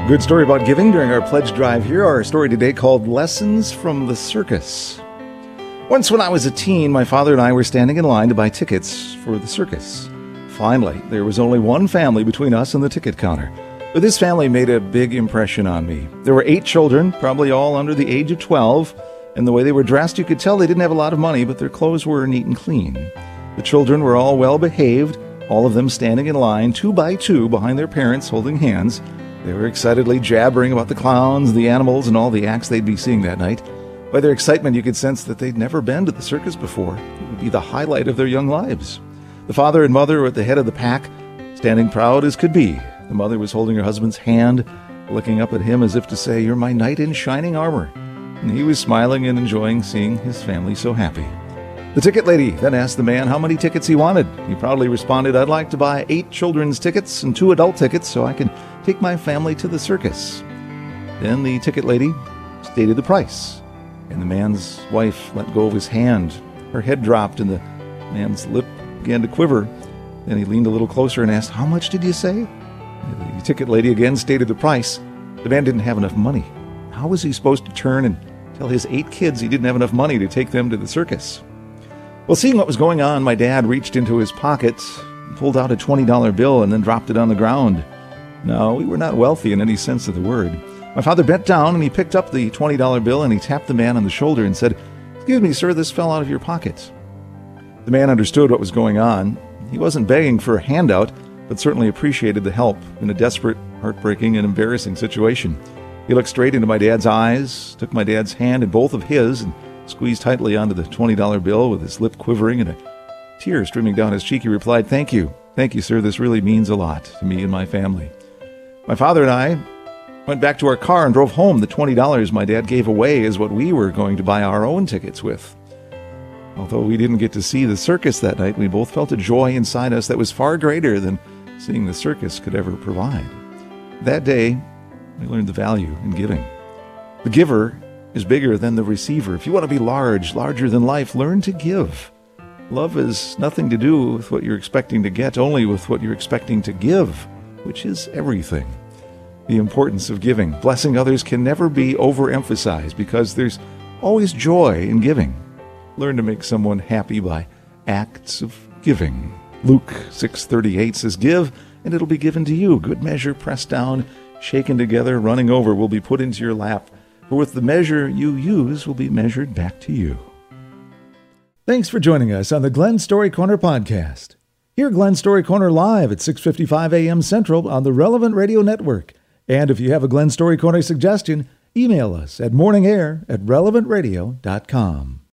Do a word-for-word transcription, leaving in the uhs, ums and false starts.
Good story about giving during our pledge drive here. Our story today called Lessons from the Circus. Once when I was a teen, my father and I were standing in line to buy tickets for the circus. Finally, there was only one family between us and the ticket counter. But this family made a big impression on me. There were eight children, probably all under the age of twelve, and the way they were dressed, you could tell they didn't have a lot of money, but their clothes were neat and clean. The children were all well behaved, all of them standing in line, two by two, behind their parents, holding hands. They were excitedly jabbering about the clowns, the animals, and all the acts they'd be seeing that night. By their excitement, you could sense that they'd never been to the circus before. It would be the highlight of their young lives. The father and mother were at the head of the pack, standing proud as could be. The mother was holding her husband's hand, looking up at him as if to say, "You're my knight in shining armor." And he was smiling and enjoying seeing his family so happy. The ticket lady then asked the man how many tickets he wanted. He proudly responded, "I'd like to buy eight children's tickets and two adult tickets so I can take my family to the circus." Then the ticket lady stated the price, and the man's wife let go of his hand. Her head dropped and the man's lip began to quiver. Then he leaned a little closer and asked, "How much did you say?" The ticket lady again stated the price. The man didn't have enough money. How was he supposed to turn and tell his eight kids he didn't have enough money to take them to the circus? Well, seeing what was going on, my dad reached into his pocket, pulled out a twenty dollar bill, and then dropped it on the ground. No, we were not wealthy in any sense of the word. My father bent down and he picked up the twenty dollar bill and he tapped the man on the shoulder and said, "Excuse me, sir, this fell out of your pocket." The man understood what was going on. He wasn't begging for a handout, but certainly appreciated the help in a desperate, heartbreaking, and embarrassing situation. He looked straight into my dad's eyes, took my dad's hand in both of his, and squeezed tightly onto the twenty dollar bill with his lip quivering and a tear streaming down his cheek. He replied, "Thank you. Thank you, sir. This really means a lot to me and my family." My father and I went back to our car and drove home. The twenty dollars my dad gave away is what we were going to buy our own tickets with. Although we didn't get to see the circus that night, we both felt a joy inside us that was far greater than seeing the circus could ever provide. That day, we learned the value in giving. The giver is bigger than the receiver. If you want to be large, larger than life, learn to give. Love has nothing to do with what you're expecting to get, only with what you're expecting to give, which is everything. The importance of giving, blessing others, can never be overemphasized because there's always joy in giving. Learn to make someone happy by acts of giving. Luke six thirty-eight says, "Give, and it'll be given to you. Good measure, pressed down, shaken together, running over, will be put into your lap. For with the measure you use will be measured back to you." Thanks for joining us on the Glen Story Corner podcast. Hear Glen Story Corner live at six fifty-five a.m. Central on the Relevant Radio Network. And if you have a Glen Story Corner suggestion, email us at morningair at relevant radio dot com.